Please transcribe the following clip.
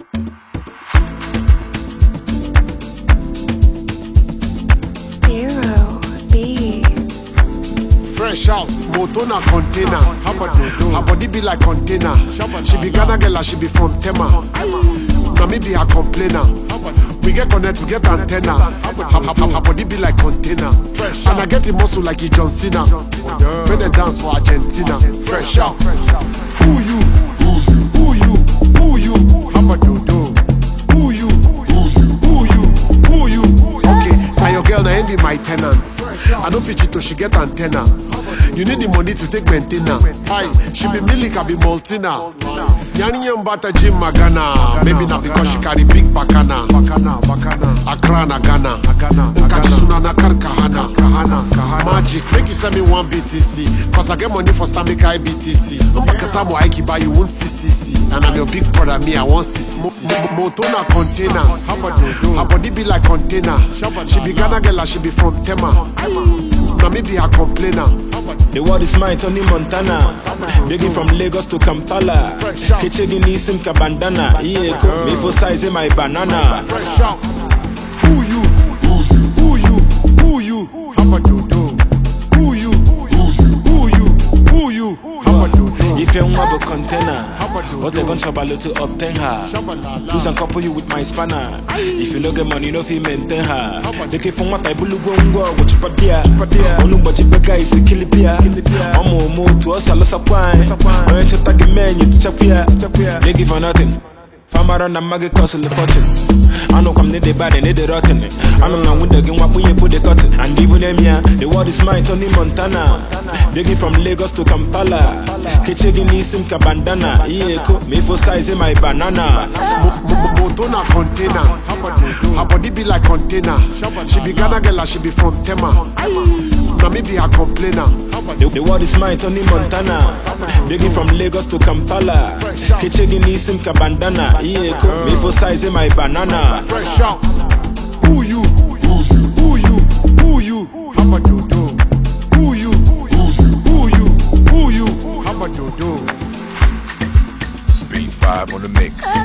Spiro Beats. Fresh out, motor na container. Her body be like container. She be Ghana girl and she be from Tema. Now me be her complainer. We get connect, we get antenna. Her body be like container. And I get the muscle like a John Cena. When they dance for Argentina. Fresh out. Who you? Who you? Who you? Who you? Who you? Okay, now your girl now be my tenant. I don't fit you to she get antenna. You need the money to take maintenance. Hi, she be Milik, I be Maltina. Yani Mbata Jim Magana. Maybe not because she carry big bakana. Accra na Ghana. Kajisuna na Karkahana. Magic, make you send me one BTC. Cause I get money for stomach IBTC. Mpakasamu Aiki buy you won't CCC. And I'm your big brother, me I want CCC. Motor na container. Her body be like container. She be Ghana girl and she be from Tema. Now me be her complainer. The world is mine, Tony Montana. Begging from Lagos to Kampala. Kichegi ni sim kabandana. Yeah, cook me for size in my banana. Who you? Who you? Who you? Who you? Who you? If you want a container, what they gon' trouble to obtain her. Lose and couple you with my spanner. If you no get money, no fee maintain her. They give from what I believe what you padia. Onu but you bega is a kilipia. Omo to us a loss of wine. When you take a man, you chapia. They give for nothing. Farmer and maggot cost the fortune. I know come need the bad and need the rotten. I know now with the game what you put the cotton. And even them here, the world is mine, Tony Montana. Begging from Lagos to Kampala. Kichegi ni sim kabandana. Yeah, cook me for size in my banana. Motor na container. Her body be like container. She be Ghana girl and she be from Tema. Now me be her complainer. The world is mine, Tony Montana. Begging from Lagos to Kampala. Kichegi ni sim kabandana. Yeah, cook me for size in my banana. Fresh out. Who you? Who you? Who you? Who you? Who you? Speed 5 on the mix.